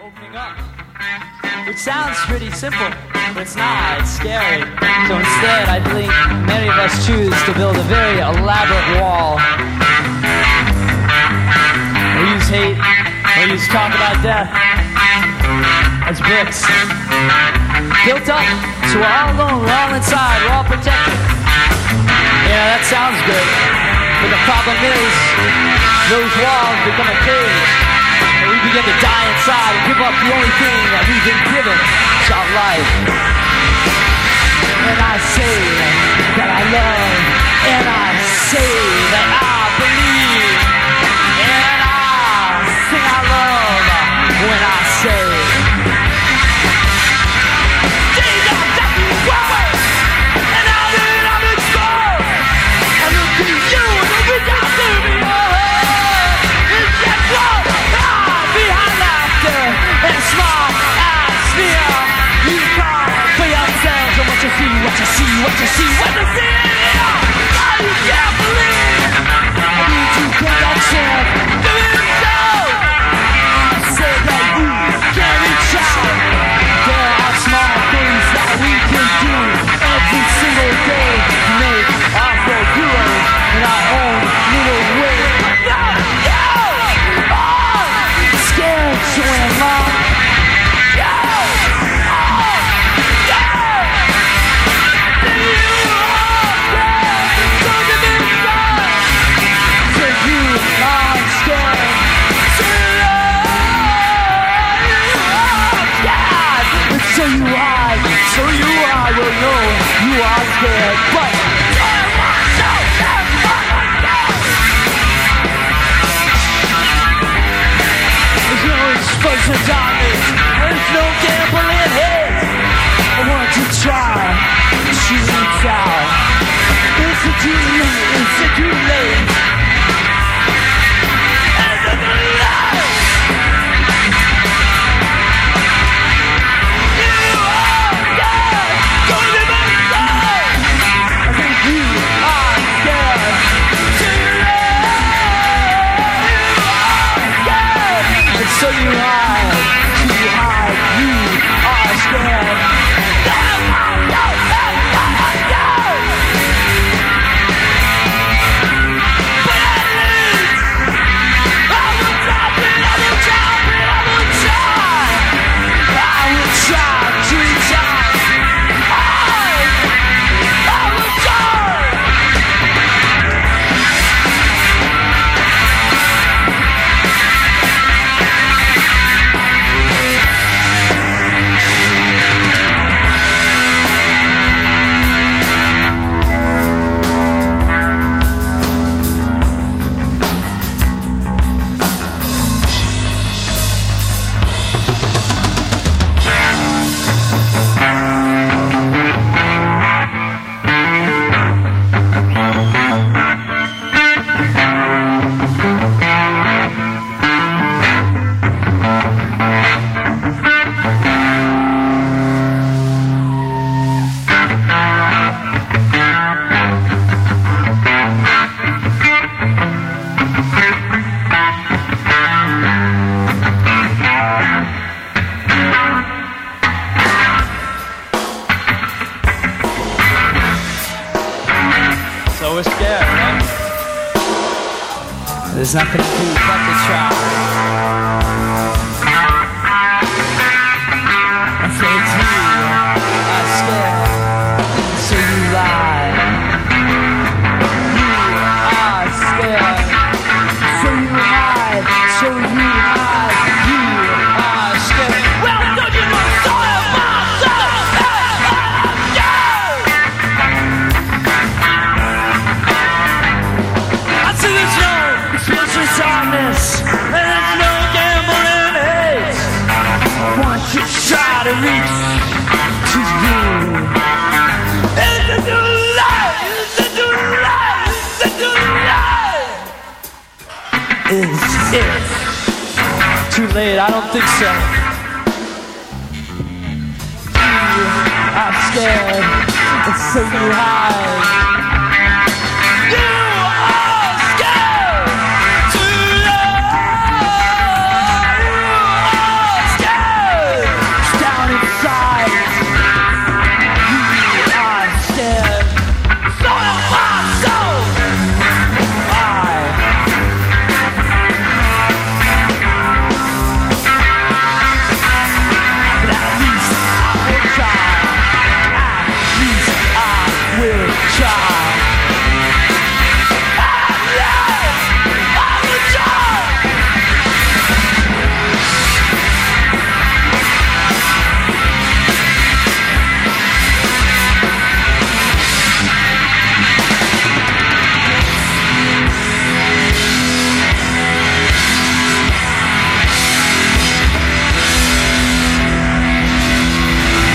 opening up, which sounds pretty simple, but it's not. It's scary. So instead, I think many of us choose to build a very elaborate wall. We use hate, we use talk about death as bricks. Built up, so we're all alone, we're all inside, we're all protected. Yeah, that sounds good. But the problem is, those walls become a cage. And we begin to die inside and give up the only thing that we've been given, is our life. And I say that I love, and I say that I believe, and I sing I love when I say what you see, what you see, what you see. Oh, you can't believe. I need you to take that chance. Do it so. I said that you can reach out. There are small things that we can do every single day to make our world in our own little way. But not you. Oh, scared to win love. So you are, will know you are scared, but there's no exposure darkness, there's no gambling hate. I want to try to reach out. Is it too late? Is it too late? Is it too late? So you hide, you are scared. But at least I will drop it, I will drop it, I will try. I will try to try. I will try. There's nothing to do but to try. I say to you, I'm scared, so you lie. You are scared, so you hide, so you hide. You are scared. Well, don't you know so I see this sadness, and there's no gambling hate. Once you try to reach to you, is it too late? Is it too late? Is it too late? Is it too late? I don't think so. You are scared, and so you hide. Scared.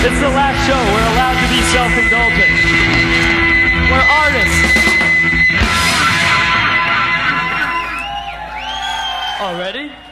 It's the last show. We're allowed to be self-indulgent. We're artists. Already?